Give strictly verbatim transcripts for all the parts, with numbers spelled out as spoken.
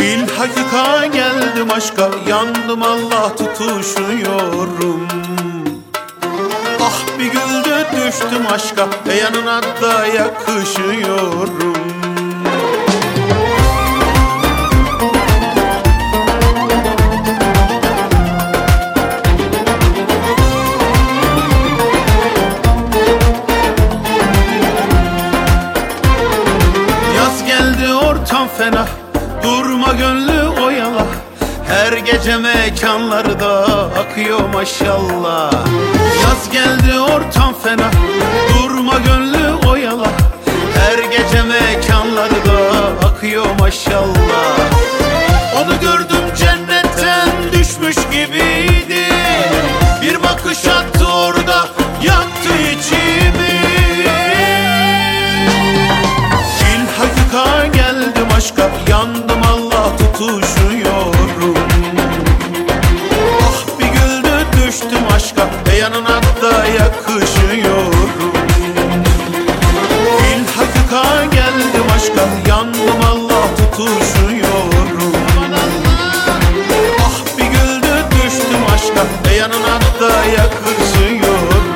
Bil hakika geldim aşka, yandım Allah tutuşuyorum. Ah bir güldü düştüm aşka, e yanına da yakışıyorum. Yaz geldi ortam fena, durma gönlü oyala. Her gece mekanlarda akıyor maşallah. Yaz geldi ortam fena, durma gönlü oyala. Her gece mekanlarda akıyor maşallah. Onu gördüm cennetten düşmüş gibiydi. Bir bakış attı orada yaktı içimi. Bil hakika geldim aşka, yandım Allah tutuşuyorum. Ah bir güldü düştüm aşka, e yanına da yakışıyorum. Bil hakika geldim aşka, yandım Allah tutuşuyorum. Ah bir güldü düştüm aşka, e yanına da yakışıyorum.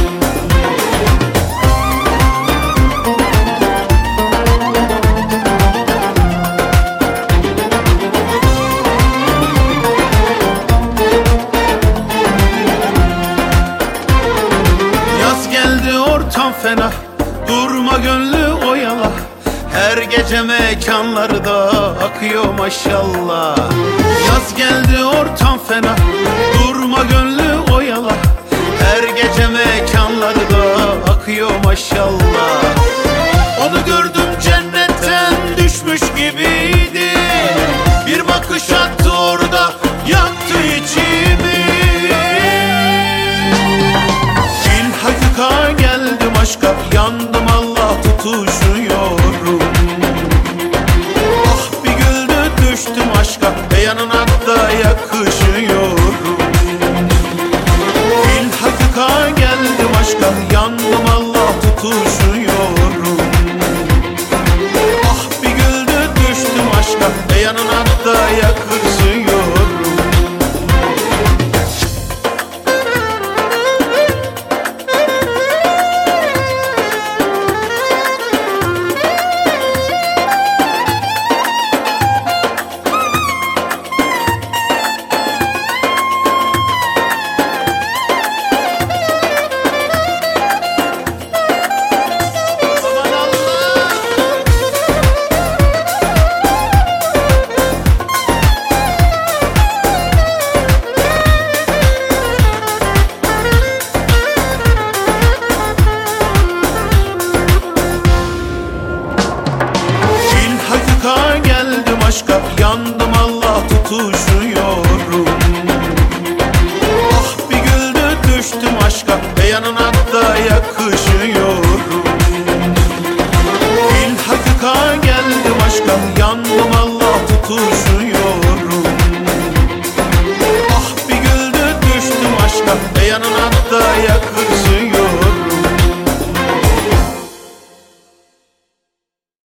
Ortam fena, durma gönlü oyala. Her gece mekanlarda akıyor maşallah. Yaz geldi ortam fena, durma gönlü oyala. Her gece mekanlarda akıyor maşallah. Onu gördüm cennetten düşmüş gibiydi. Bir bakış attı orada yaktı içimi. Bil hakika geldim aşka, yandım Allah tutuşuyorum. Ah bir güldü düştüm aşka, e yanına da yakışıyorum. Bil hakika geldim aşka, yandım Allah tutuşuyorum. Ah bir güldü düştüm aşka, e yanına da yakışıyorum. Geldim aşka, yandım Allah tutuşuyorum. Ah bir güldü düştüm aşka,